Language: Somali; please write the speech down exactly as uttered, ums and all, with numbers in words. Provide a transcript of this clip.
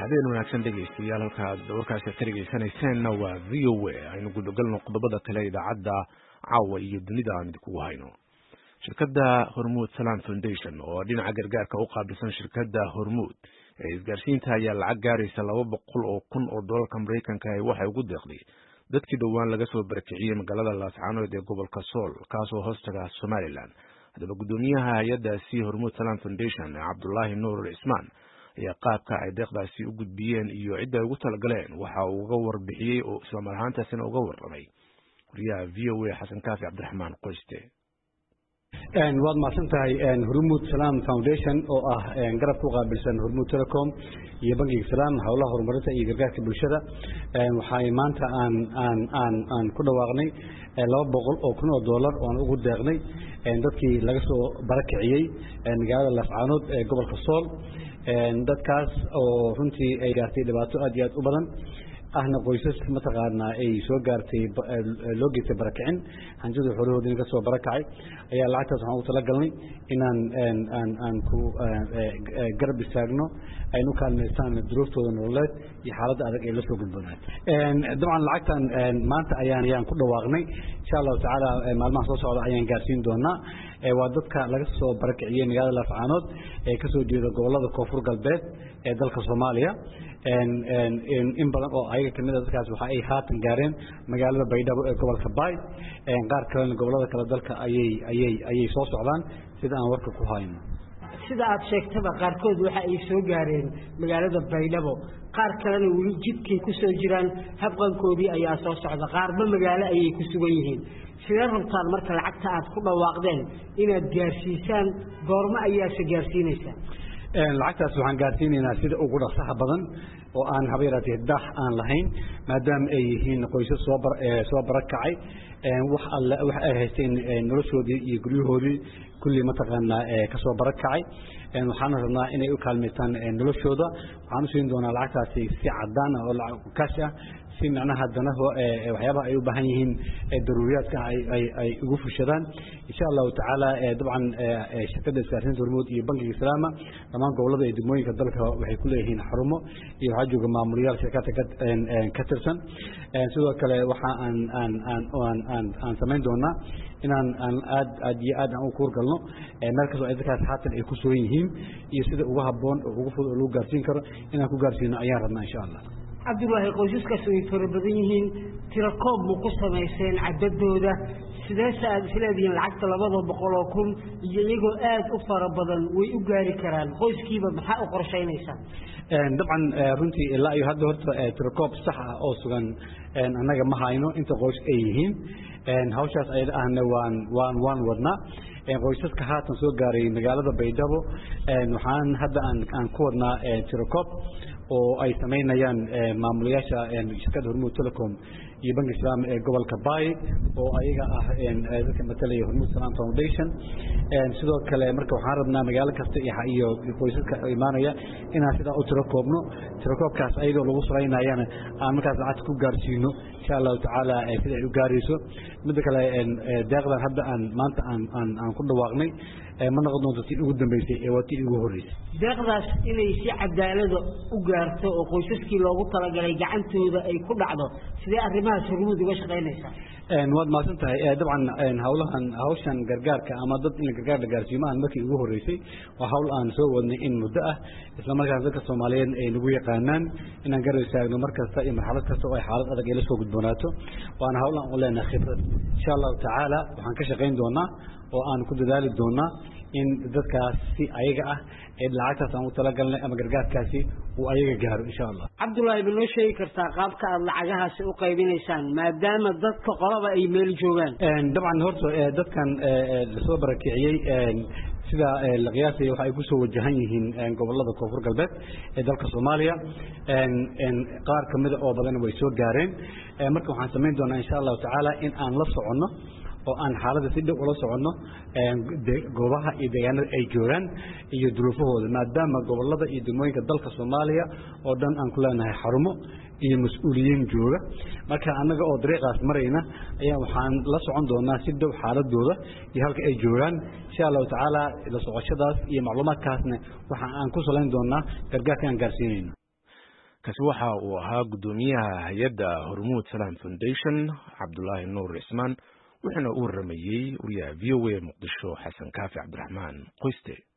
habeen wanaagsan dhegeystayaal halka aad warkaasi ka dhegeysanaysaanna waa V O A aynu gudagalno qodobada kale idaacadda caawa iyo dunida aan idinku hayno. shirkadda Hormuud Salam Foundation oo dhinaca gargaarka u qaabilsan shirkadda Hormuud ee isgaarsiinta ayaa lacag gaaraysa laba boqol oo kun oo doolarka Mareykanka ah waxay ugu deeqday dadkii dhowaan laga soo barakiciyay magaalada Laascaanood ee gobolka Sool kaasoo hoostaga Somaliland. hadaba gudoomiyaha hay'addaasi Hormuud Salam Foundation Cabdullaahi Nuur Ismaan ayaa qaabka ay deeqdaasi u gudbiyeen iyo cidda ay ugu talagaleen waxa uu uga warbixiyay oo isla mar ahaantaasina uga warramay wariyaha V O A Xasan Kaafi Cabdiraxmaan Qoyste. een waad maasantahay een Hormuud Salam Foundation oo ah een garab ku qaabilsan Hormuud Telecom iyo bangiga Salam hawlaha horumarinta iyo gargaarka bulshada een waxay maanta aan aan aan aan ku dhawaaqnay laba boqol oo kun oo dollar oo aan ugu deeqnay een dadkii laga soo barakiciyay een magaalada Laascaanood ee gobolka Sool een dadkaas oo runtii ay gaartay dhibaato aad iyo aad u badan ahna qoysas mataqaana ay soo gaartay loo geystay barakicin hanjada xoolahoodina ka soo barakacay ayaa lacagtaas waxaan ugu talagalnay inaan aan aan aan ku garab istaagno aynu kaalmeystaan duruuftooda nololeed iyo xaaladda adag ee la soo gudboonaa een dabcan lacagtan maanta ayaan ayaan ku dhawaaqnay insha Allah taala maalmaha soo socda ayaan gaarsiin doonaa ee waa dadka laga soo barakiciyay magaalada Laascaanood ee ka soo jeeda gobolada Koonfur Galbeed ee dalka Soomaaliya een een in badan oo ayaga kamid ah dadkaas waxa ay haatan gaareen magaalada Baydhabo ee gobolka Baay een qaar kale gobolada kale dalka ayay ayay ayay soo socdaan sida aan warka ku hayno sida aad sheegtaba qaarkood waxa ay soo gaareen magaalada Baydhabo qaar kalena wali jidkay ku soo jiraan habqankoodii ayaa soo socda qaarba magaalo ayay ku sugan yihiin sida runtaan marka lacagta aad ku dhawaaqdeen inaad gaarsiisaan goorma ayaa se gaarsiinaysaa een lacagtaas waxaan gaarsiinaynaa sida ugu dhaqsaha badan oo aan habeeraatay daah aan lahayn maadaama ay yihiin qoysas soo bar soo barakacay een wax alla wax ay haysteen noloshoodii iyo guryahoodii kulli mataqaana ee ka soo barakacay een waxaan rabnaa inay u kaalmeystaan noloshooda waxaan u siin doonaa lacagtaasi si cadaan ah oo lacag cash ah si macnaha danaho ee waxyaabaha ay u baahan yihiin ee daruuriyaadka ay ay ay ugu fushadaan insha Allah taala dabcan shirkadda isgaarsiinta Hormuud iyo bangiga Salaam dhamaan gobolada ee degmooyinka dalka waxay ku leeyihiin xarumo iyo waxa jooga maamulayaal shirkadda ka tirsan sidoo kale waxa aan aan aan aan aan sameyn doonaa inaan aan aad aad iyo aad aan u kuurgalno meel kasta ay dadkaas haatan ay ku soo yihiin iyo sida ugu haboon oo ugu fudud loo gaarsiin karo inaan ku gaarsiino ayaan rabnaa insha Allah Cabdullaahi qoysaskaas way fara badan yihiin tiro koob mu ku sameeyeen cadadooda sidee saad filaadeen lacagta laba boqol oo kun iyo iyagoo aad u fara badan way u gaari karaan qoyskiiba maxaa u qorsheynaysaa een dabcan runtii ilaa iyo hadda horta tiro koob sax ah oo sugan een anaga ma hayno inta qoys ay yihiin een hawshaas ay ahna waan waan waan wadnaa een qoysaska haatan soo gaaray magaalada Baydhabo een waxaan hadda aan aan ku wadnaa tiro koob oo ay sameynayaan maamulayaasha shirkadda Hormuud Telecom iyo bangiga Salaam ee gobolka Baay oo ayaga ah een dadka matalaya Hormuud Salam Foundation een sidoo kale marka waxaan rabnaa magaalo kasta iyo qoysaska imaanaya inaan sida u tiro koobno tiro koobkaas ayadoo lagu salaynaayana aan markaas lacag ku gaarsiino insha Allah taala ay sida ay u gaarayso mid kale een deeqdan hadda aan maanta aan aan ku dhawaaqnay ma noqon doonto tii ugu dambeysay ee waa tii ugu horeysay deeqdaas inay si cadaalad u gaarto oo qoysaskii loogu talagalay gacantooda ay ku dhacdo sidee arrimahaas Hormuud uga shaqeynaysaa een waad maasantahay ee dabcan een hawlahan hawshan gargaarka ama dad in gargaar la gaarsiiyo ma markii ugu horeysay waa hawl aan soo wadnay in muddo ah isla markaas dadka Soomaaliyeed ay nagu yaqaanaan inaan garab istaagno markasta iyo marxalad kasta oo ay xaalad adag ay la soo gudboonaato waana hawl aan u leenahay khibrad insha Allah taala waxaan ka shaqeyn doonaa oo aan ku dadaali doonaa in dadkaas si ayaga ah ee lacagtaas aan u talagalnay ama gargaarkaasi uu ayaga gaaro insha Allah Cabdullaahi bino sheegi kartaa qaabka aad lacagahaas u qaybinaysaan maadaama dadka qolaba ay meel joogaan een dabcan horta dadkan la soo barakiciyay een sida la qiyaasay waxa ay ku soo wajahan yihiin gobolada Koonfur Galbeed ee dalka Soomaaliya een een qaar kamid oo badan way soo gaareen marka waxaan sameyn doonaa insha Allah taala in aan la socono oo aan xaaladda si dhow ula socono een goobaha iyo deegaanada ay joogaan iyo duruufahooda maadaama gobolada iyo degmooyinka dalka Soomaaliya oo dhan aan ku leenahay xarumo iyo mas'uuliyiin jooga marka anaga oo dariiqaas marayna ayaa waxaan la socon doonaa si dhow xaaladooda iyo halka ay joogaan insha Allah taala la socoshadaas iyo macluumaadkaasna waxa aan ku salayn doonaa gargaarka aan gaarsiinayno kaasi waxa uu ahaa gudoomiyaha hay'adda Hormuud Salaam Foundation Cabdullaahi Nuur Ismaan wuxuuna u waramayay wariyaha V O A Muqdisho Xasan Kaafi Cabdiraxmaan Qoyste.